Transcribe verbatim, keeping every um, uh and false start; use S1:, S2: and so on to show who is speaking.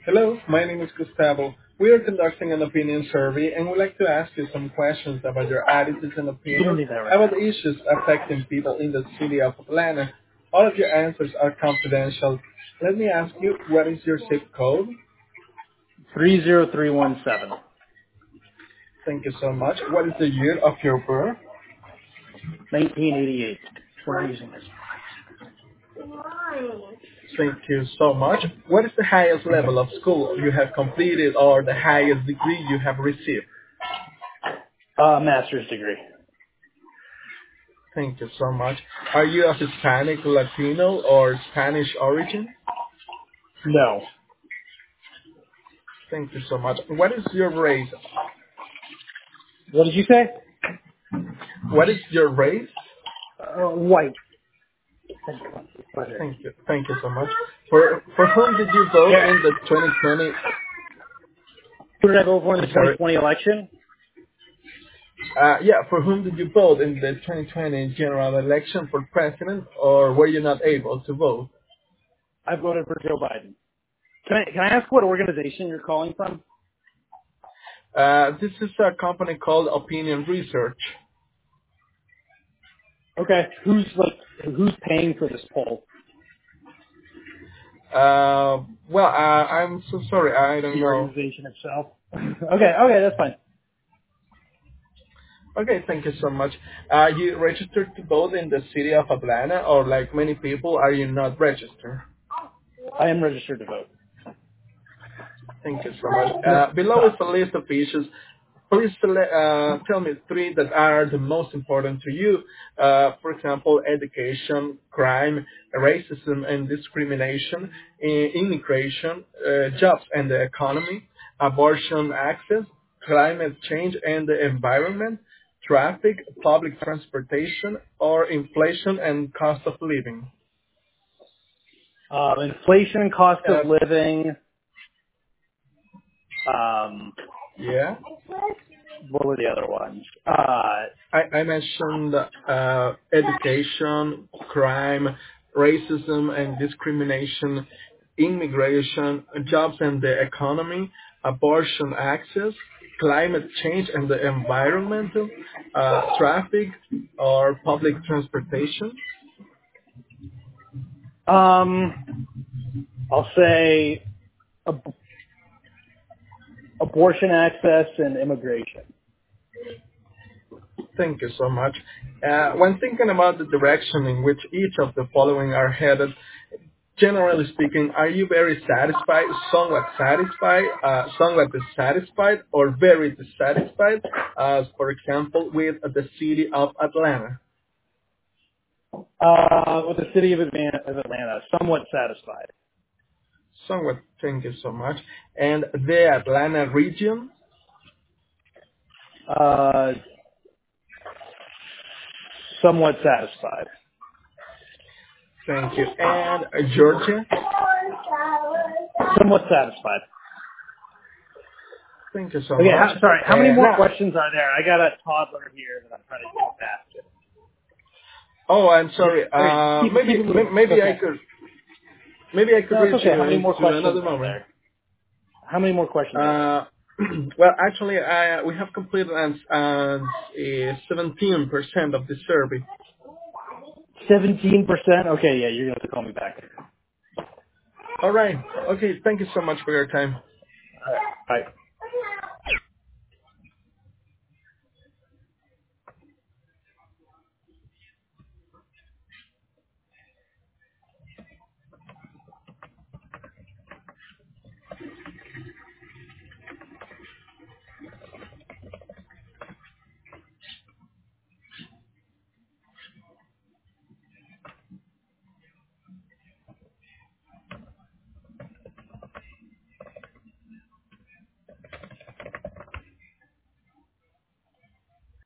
S1: Hello, my name is Gustavo. We are conducting an opinion survey and would like to ask you some questions about your attitudes and
S2: You don't
S1: opinions
S2: need that right
S1: about the
S2: now.
S1: issues affecting people in the city of Atlanta. All of your answers are confidential. Let me ask you, what is your zip code?
S2: three zero three one seven.
S1: Thank you so much. What is the year of your birth?
S2: nineteen eighty-eight. What am I using this?
S1: Thank you so much. What is the highest level of school you have completed or the highest degree you have received?
S2: Uh, master's degree.
S1: Thank you so much. Are you of Hispanic, Latino, or Spanish origin?
S2: No.
S1: Thank you so much. What is your race?
S2: What did you say?
S1: What is your race?
S2: Uh, white. Thank you. Pleasure.
S1: Thank you. Thank you so much. For for whom did you vote
S2: Yeah.
S1: in the twenty twenty?
S2: Who did I vote for in the
S1: I'm sorry.
S2: twenty twenty election?
S1: Uh, yeah, for whom did you vote in the twenty twenty general election for president, or were you not able to vote?
S2: I voted for Joe Biden. Can I, can I ask what organization you're calling from?
S1: Uh, this is a company called Opinion Research.
S2: Okay. Who's like, who's paying for this poll?
S1: Uh, well, uh, I'm so sorry, I don't
S2: The
S1: know.
S2: organization itself. okay. Okay. That's fine.
S1: Okay, thank you so much. Uh, you registered to vote in the city of Atlanta, or like many people, are you not registered?
S2: I am registered to vote.
S1: Thank you so much.
S2: No,
S1: Uh, below is
S2: stop.
S1: a list of issues. Please sele- uh, tell me three that are the most important to you. Uh, for example, education, crime, racism and discrimination, i- immigration, uh, jobs and the economy, abortion access, climate change and the environment, traffic, public transportation, or inflation and cost of living.
S2: Um, inflation, cost
S1: Uh,
S2: of living. Um,
S1: yeah.
S2: what were the other ones? Uh,
S1: I, I mentioned uh, education, crime, racism and discrimination, immigration, jobs and the economy, abortion access, climate change and the environment, uh, traffic or public transportation.
S2: um, I'll say ab- abortion access and immigration.
S1: Thank you so much. Uh, when thinking about the direction in which each of the following are headed, generally speaking, are you very satisfied, somewhat satisfied, uh, somewhat dissatisfied, or very dissatisfied, as for example, with the city of Atlanta?
S2: Uh, with the city of Atlanta, of Atlanta, somewhat satisfied.
S1: Somewhat, thank you so much. And the Atlanta region,
S2: Uh, somewhat satisfied.
S1: thank you. And uh, Georgia,
S2: Somewhat satisfied.
S1: thank you so
S2: Okay,
S1: much.
S2: how, sorry, how many
S1: And
S2: more
S1: now,
S2: questions are there? I got a toddler here that I'm trying to get past.
S1: oh, I'm
S2: Yeah,
S1: sorry.
S2: okay,
S1: Uh,
S2: keep, keep
S1: maybe,
S2: it
S1: may-
S2: moving. It's
S1: maybe I
S2: okay.
S1: could, maybe I could
S2: No, it's
S1: reach
S2: okay.
S1: you
S2: How many more
S1: into
S2: questions
S1: another
S2: are
S1: moment.
S2: there? How many more questions are there?
S1: Uh, well, actually, I, we have completed an, an, uh, seventeen percent of the survey.
S2: seventeen percent? Okay, yeah, you're going to have to call me back.
S1: All right. Okay. Thank you so much for your time.
S2: All right. Bye.